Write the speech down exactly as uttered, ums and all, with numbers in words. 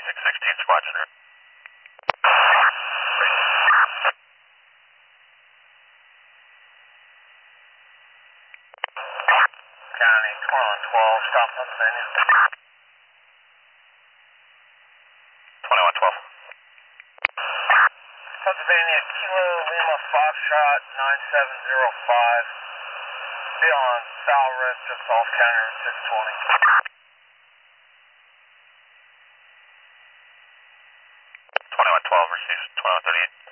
six sixteen, squad center. County, twenty-one twelve, stop Pennsylvania. twenty-one twelve. Pennsylvania, Kilo Lima Foxtrot nine seven zero five. Be on foul risk just off counter six twenty. twenty-one twelve receives twenty-one thirty-eight.